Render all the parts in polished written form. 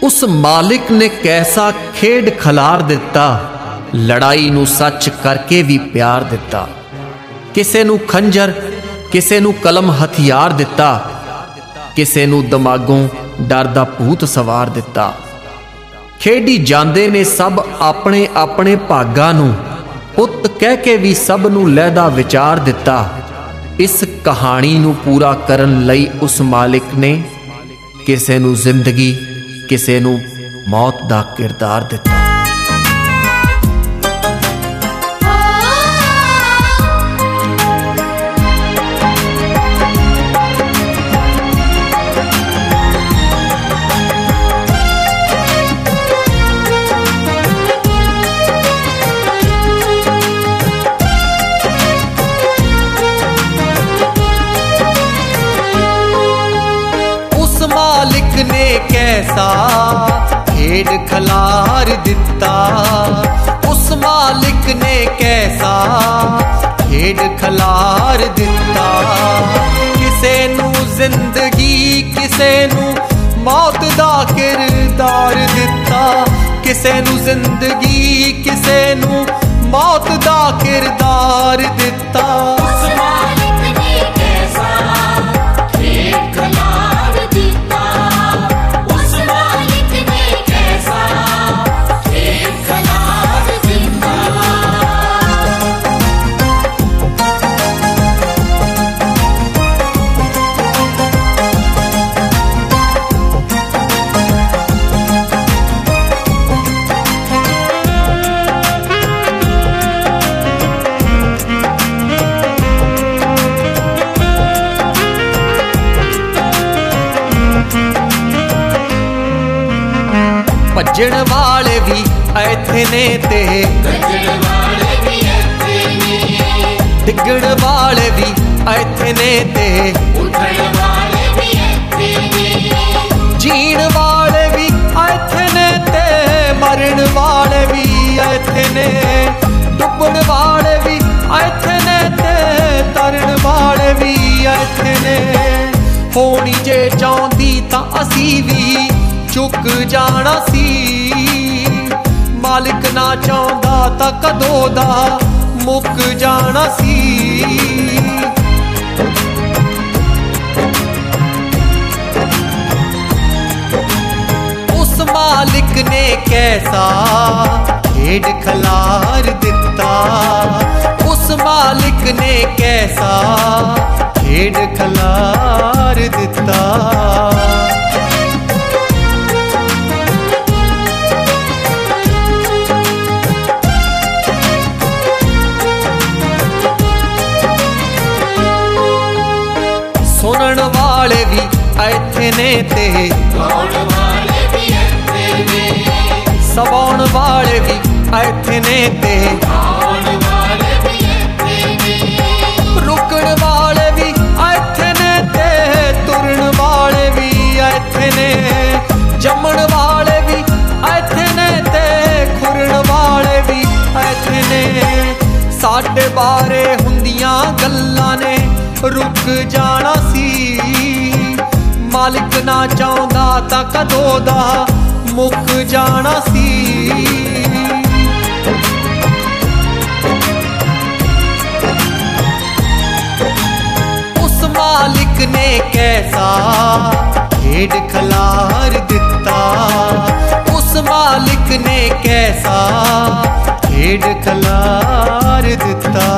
उस मालिक ने कैसा खेड खलार दिता, लड़ाई नू सच करके भी प्यार दिता। किसे नू खंजर, किसे नू कलम हथियार दिता, किसे नू दिमागों डर दा भूत सवार दिता। खेडी जांदे ने सब अपने अपने भागां नू, पुत कह के भी सब नू लहदा विचार दिता। इस कहानी नू पूरा करन लई उस मालिक ने किसे नू जिंदगी, किसे नू मौत दा किरदार दिता। मालिक ने कैसा खेड खलार दिता, उस मालिक ने कैसा खेड खलार दिता। किसे नू जिंदगी, किसे नू मौत दा किरदार दिता। किसे नू जिंदगी, किसे नू मौत दा किरदार दिता। भजन वाले भी ऐथे ने ते डिगण वाले भी ऐथे ने ते जीण वाले भी ऐथे ने ते मरण वाले भी ऐथे ने डुबण वाले भी ऐथे ने ते तरण वाले भी ऐथे ने। होनी जे चाहती तां असी भी चुक जाना सी, मालिक ना चाहता तां कदों दा मुक जाना सी। उस मालिक ने कैसा खेड खलार दिता, उस मालिक ने कैसा खेड खलार दिता। सुनन वाले भी ऐथे ने ते सवाउण वाले भी ऐथे ने ते रुकण वाले भी ऐथे ने ते तुरन वाले भी ऐथे ने जमण वाले भी ऐथे ने ते खुरन वाले भी ऐथे ने। साडे बारे हुंदियां गल्लां ने रुक जाना सी, मालिक ना चाहता तां कदों दा मुक जाना सी। उस मालिक ने कैसा खेड खलार दिता, उस मालिक ने कैसा खेड खलार दिता।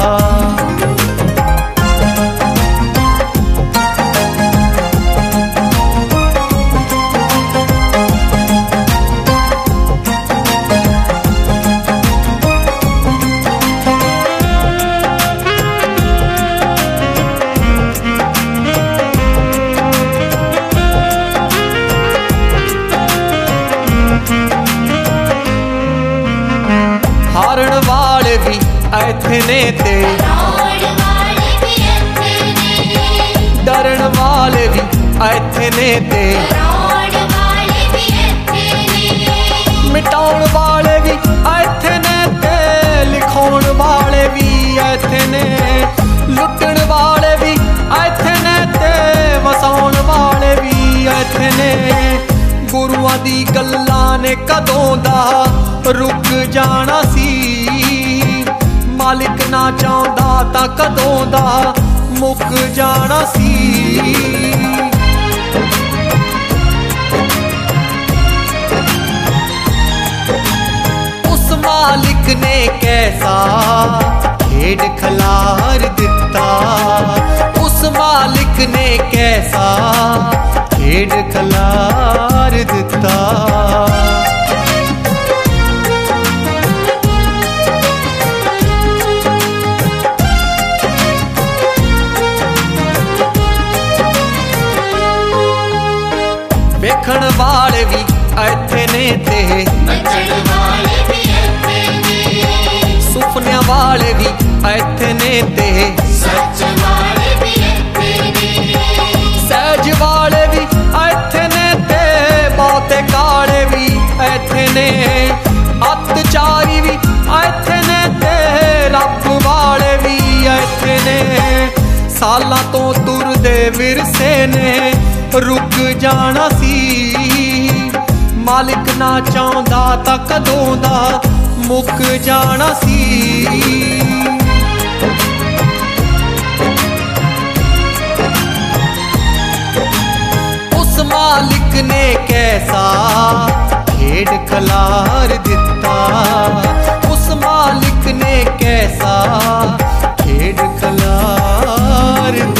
हारण वाले भी ऐथे ने ते डरण वाले भी ऐथे ने ते मिटाउण वाले भी ऐथे ने ते लिखाउण वाले भी ऐथे ने लुटण वाले भी ऐथे ने ते वसाउण वाले भी ऐथे ने गुरुआं दी कदों दा रुक जाना सी, मालिक ना चाहुंदा तां कदों दा मुक जाना सी। उस मालिक ने कैसा खेड खलार दिता, उस मालिक ने कैसा खेड खलार दिता। वेखण वाले भी इत्थे ने ते नचण वाले भी इत्थे ने, सुपनियां वाले भी इत्थे ने ते सच वाले भी इत्थे ने, सहज वाले भी इत्थे ने ते बहुते काले भी इत्थे ने, अत्याचारी भी इत्थे ने ते रब वाले भी इत्थे ने। सालां तो तुरदे विरसे ने रुक जाना सी, मालिक ना चाहुंदा तां कदों दा मुक जाना सी। उस मालिक ने कैसा खेड खलार दिता, उस मालिक ने कैसा खेड खलार